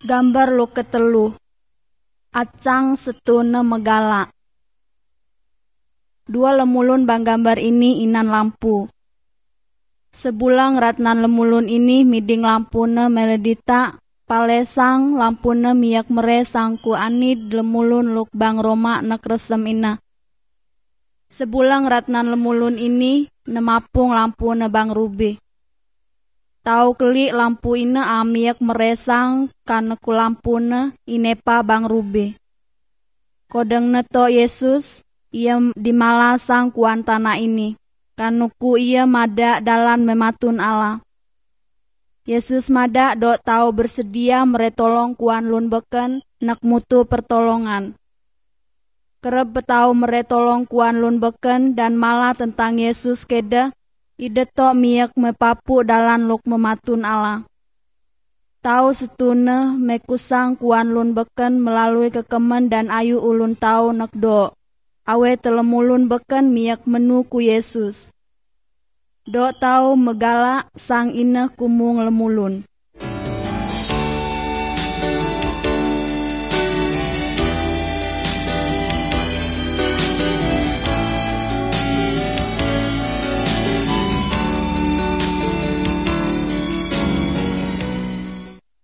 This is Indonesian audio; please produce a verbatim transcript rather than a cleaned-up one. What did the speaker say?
Gambar lu ketelu. Acang setune megala. Dua lemulun bang gambar ini inan lampu. Sebulang ratnan lemulun ini miding lampune meledita, palesang lampune miyak mere sangku anid lemulun luk bang Roma nek resem ina. Sebulang ratnan lemulun ini nemapung lampune bang Rubi. Tau keli lampu ina amiyak meresang kaneku lampune inepa bang Rubi. Kodeng neto Yesus ia dimalasang kuan tanah ini. Kanuku ia mada dalan mematun Allah. Yesus mada do tau bersedia meretolong kuan lun beken nak mutu pertolongan. Kerep betau meretolong kuan lun beken dan malah tentang Yesus keda ide to miyak mepapu dalan luk mematun Allah. Tau setune mekusang kuan lun beken melalui kekemen dan ayu ulun tau nak do. Awe telemulun beken miyak menu ku Yesus. Do tau megala sang ina kumung lemulun.